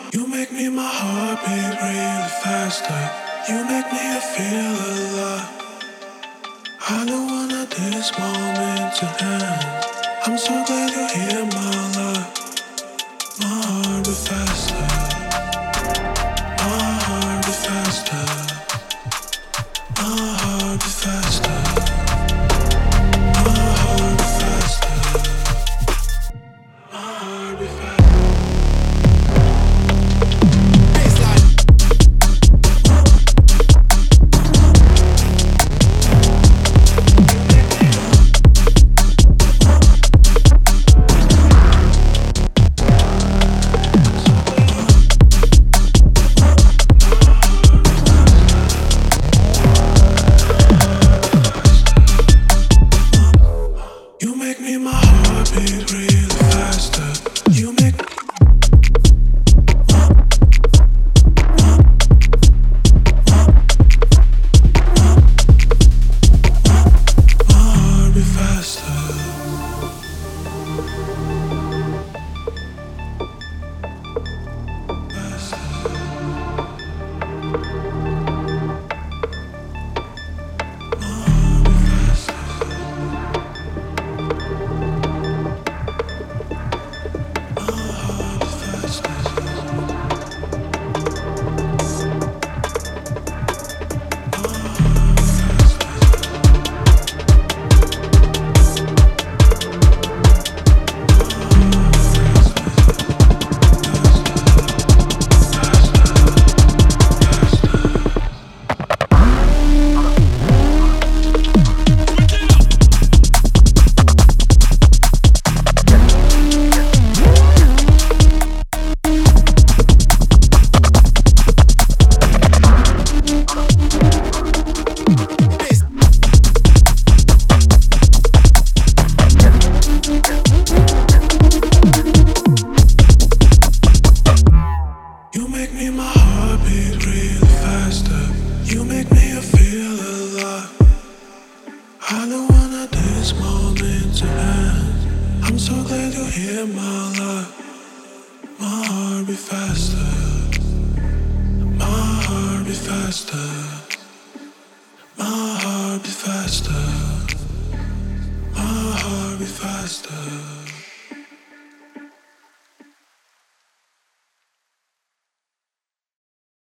You make me my heartbeat really faster. You make me feel alive. I don't want this moment to end. I'm so glad you're here, my love. My heart beat faster. My heart beat faster. My heart beat faster. My heart beat faster. My heart beat faster. You make me my heartbeat really faster. You make my heart beat faster. You make me my heartbeat really faster. You make me feel alive. I don't want this moment to end. I'm so glad you're here, my love. My heart beat faster. My heart beat faster. My heart beat faster. My heart beat faster.